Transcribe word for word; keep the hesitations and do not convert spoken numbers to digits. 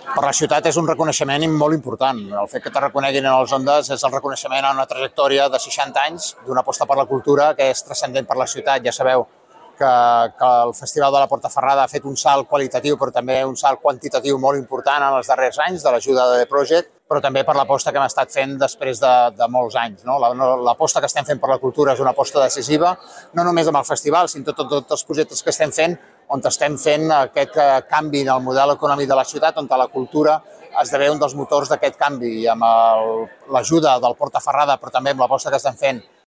Per la ciutat és un reconeixement molt important. El fet que te reconeguin en els Ondas és el reconeixement a una trajectòria de seixanta anys d'una aposta per la cultura que és transcendent per la ciutat. Ja sabeu que, que el Festival de la Portaferrada ha fet un salt qualitatiu però també un salt quantitatiu molt important en els darrers anys de l'ajuda de The Project, però també per l'aposta que hem estat fent després de, de molts anys. No? L'aposta que estem fent per la cultura és una aposta decisiva, no només amb el festival, sinó tots tot, tot els projectes que estem fent on estem fent aquest canvi en el model econòmic de la ciutat, on la cultura esdevé un dels motors d'aquest canvi i amb l'ajuda del Portaferrada, però també amb l'aposta que estem fent